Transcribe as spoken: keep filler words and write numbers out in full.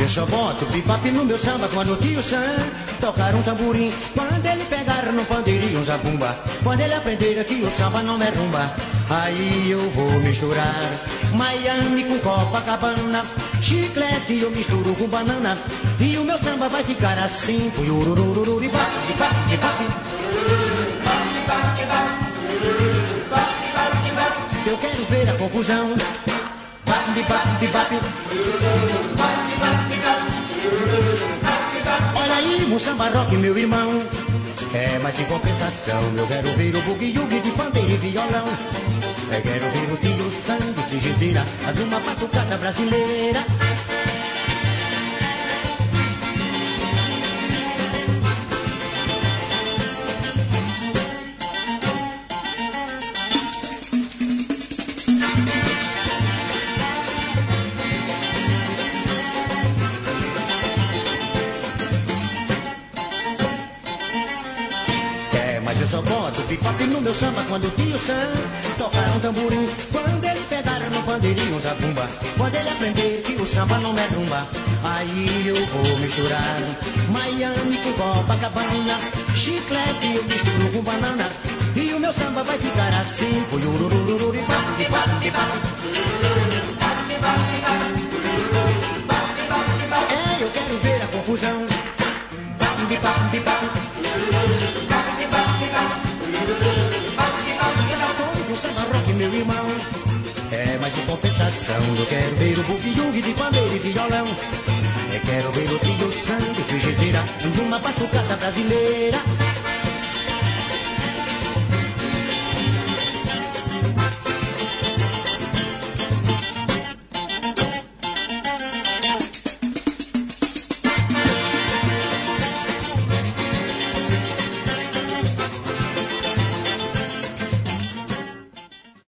Eu só boto bebop no meu samba quando o tio Sam tocar um tamborim. Quando ele pegar no pandeirinho um zabumba, quando ele aprender que o samba não é rumba, aí eu vou misturar Miami com Copacabana, chiclete eu misturo com banana, e o meu samba vai ficar assim. Eu quero ver a confusão. Olha aí, um samba rock, meu irmão. É, mas em compensação eu quero ver o bugue-yugue de pandeiro e violão. Eu quero ver o tio Sam de frigideira, a de uma batucada brasileira. Eu só boto bebop no meu samba quando o tio Sam tocar um tamborim. Quando ele pegar no pandeirinho um zabumba, quando ele aprender que o samba não é rumba, aí eu vou misturar Miami com Copacabana, chiclete eu misturo com banana, e o meu samba vai ficar assim. É, eu quero ver a confusão. O samba rock, meu irmão. É, mas em compensação eu quero ver o bugue-yugue de pandeiro e violão. Eu quero ver o tio Sam de frigideira, numa batucada brasileira.